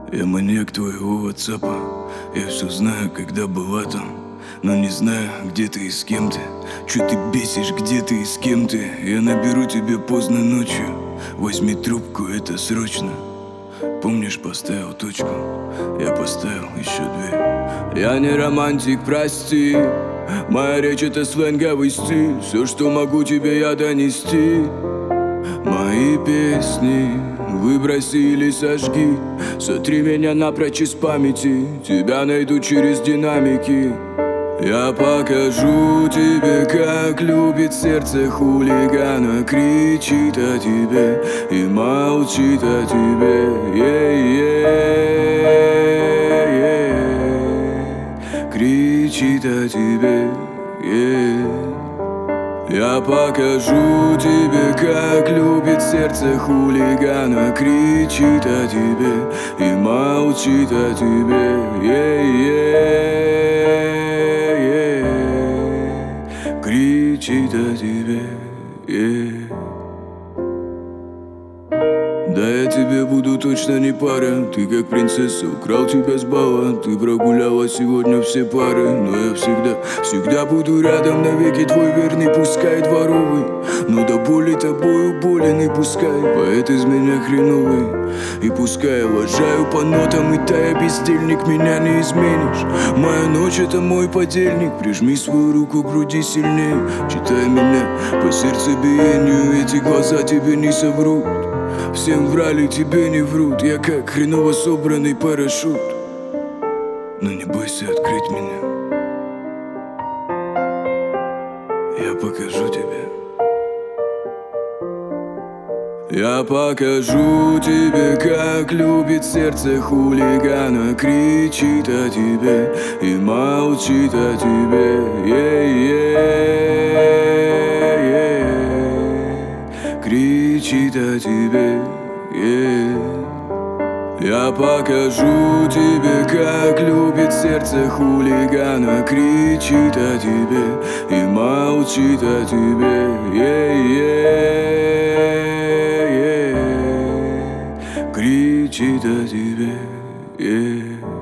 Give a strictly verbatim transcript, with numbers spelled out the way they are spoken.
Я маньяк твоего ватсапа. Я все знаю, когда была там, но не знаю, где ты и с кем ты. Чё ты бесишь, где ты и с кем ты? Я наберу тебе поздно ночью. Возьми трубку, это срочно. Помнишь, поставил точку? Я поставил еще две. Я не романтик, прости. Моя речь это сленговый стиль. Все, что могу тебе я донести. Мои песни выброси или сожги. Сотри меня напрочь из памяти. Тебя найду через динамики. Я покажу тебе, как любит сердце хулигана. Кричит о тебе и молчит о тебе. Yeah-yeah-yeah. Кричит о тебе. Yeah. Я покажу тебе, как любит сердце хулигана. Кричит о тебе и молчит о тебе. Yeah-yeah-yeah. Кричит о тебе. Yeah. Да я тебе буду точно не пара. Ты как принцесса, украл тебя с бала. Ты прогуляла сегодня все пары. Но я всегда, всегда буду рядом навеки. Твой верный, пускай дворовый. Но до боли тобою болен. И пускай поэт из меня хреновый. И пускай я лажаю по нотам. И тая бездельник, меня не изменишь. Моя ночь это мой подельник. Прижми свою руку к груди сильнее. Читай меня по сердцебиению. Эти глаза тебе не соврут. Всем врали, тебе не врут. Я как хреново собранный парашют. Но не бойся открыть меня. Я покажу тебе. Я покажу тебе, как любит сердце хулигана. Кричит о тебе и молчит о тебе. Yeah-yeah-yeah. Кричит о тебе. Yeah. Я покажу тебе, как любит сердце хулигана. Кричит о тебе и молчит о тебе. Yeah-yeah-yeah. Кричит о тебе. Yeah.